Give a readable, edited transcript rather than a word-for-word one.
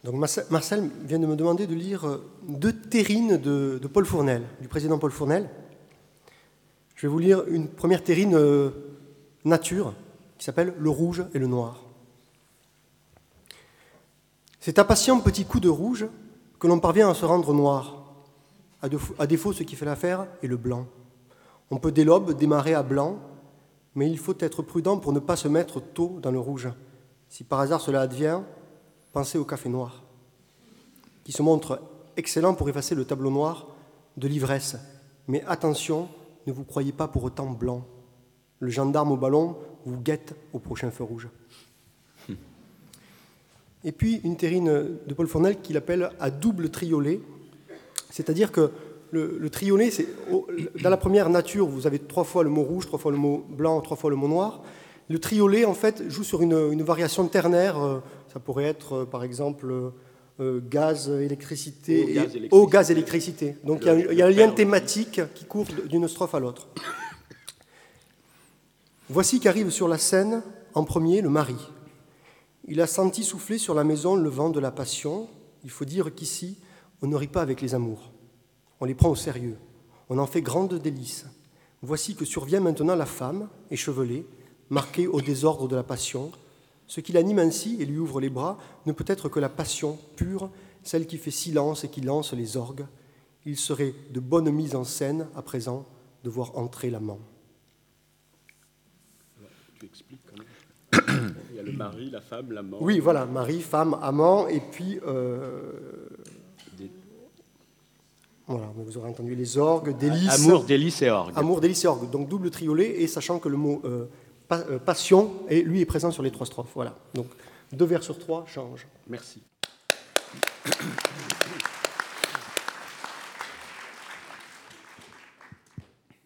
Donc Marcel vient de me demander de lire 2 terrines de Paul Fournel, du président Paul Fournel. Je vais vous lire une première terrine nature qui s'appelle « Le rouge et le noir ». C'est à patient petit coup de rouge que l'on parvient à se rendre noir. À défaut, ce qui fait l'affaire est le blanc. On peut dès l'aube démarrer à blanc, mais il faut être prudent pour ne pas se mettre tôt dans le rouge. Si par hasard cela advient, pensez au café noir, qui se montre excellent pour effacer le tableau noir de l'ivresse. Mais attention, ne vous croyez pas pour autant blanc. Le gendarme au ballon vous guette au prochain feu rouge. Et puis une terrine de Paul Fournel qu'il appelle « à double triolet », c'est-à-dire que le triolet, c'est dans la première nature, vous avez 3 fois le mot rouge, 3 fois le mot blanc, 3 fois le mot noir. Le triolet, en fait, joue sur une variation ternaire. Ça pourrait être, par exemple, gaz, électricité, eau, gaz, électricité. Donc il y a un lien thématique qui court d'une strophe à l'autre. Voici qu'arrive sur la scène, en premier, le mari. Il a senti souffler sur la maison le vent de la passion. Il faut dire qu'ici, on ne rit pas avec les amours. On les prend au sérieux. On en fait grande délice. Voici que survient maintenant la femme, échevelée, marquée au désordre de la passion. Ce qui l'anime ainsi et lui ouvre les bras ne peut être que la passion pure, celle qui fait silence et qui lance les orgues. Il serait de bonne mise en scène, à présent, de voir entrer l'amant. Tu expliques quand même. Il y a le mari, la femme, l'amant. Oui, voilà, mari, femme, amant, et puis... Voilà, vous aurez entendu les orgues, délices... Amour, délices et orgues. Amour, délices et orgues. Donc double triolet, et sachant que le mot passion, lui, est présent sur les 3 strophes. Voilà. Donc 2 vers sur 3 changent. Merci.